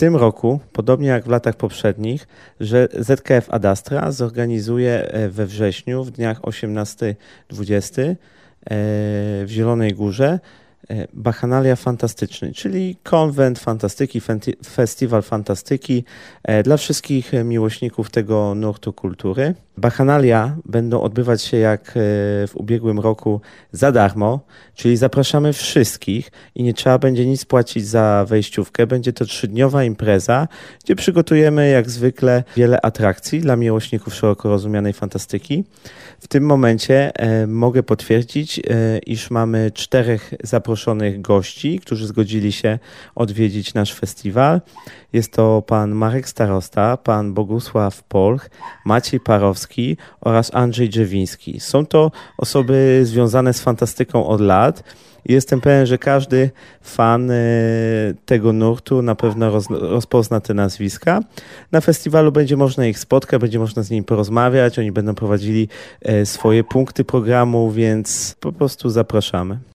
tym roku, podobnie jak w latach poprzednich, że ZKF Adastra zorganizuje we wrześniu w dniach 18-20 w Zielonej Górze Bachanalia Fantastyczny, czyli konwent fantastyki, festiwal fantastyki dla wszystkich miłośników tego nurtu kultury. Bachanalia będą odbywać się jak w ubiegłym roku za darmo, czyli zapraszamy wszystkich i nie trzeba będzie nic płacić za wejściówkę. Będzie to 3-dniowa impreza, gdzie przygotujemy jak zwykle wiele atrakcji dla miłośników szeroko rozumianej fantastyki. W tym momencie mogę potwierdzić, iż mamy 4 zaproszonych gości, którzy zgodzili się odwiedzić nasz festiwal. Jest to pan Marek Starosta, pan Bogusław Polch, Maciej Parowski oraz Andrzej Drzewiński. Są to osoby związane z fantastyką od lat. Jestem pewien, że każdy fan tego nurtu na pewno rozpozna te nazwiska. Na festiwalu będzie można ich spotkać, będzie można z nimi porozmawiać. Oni będą prowadzili swoje punkty programu, więc po prostu zapraszamy.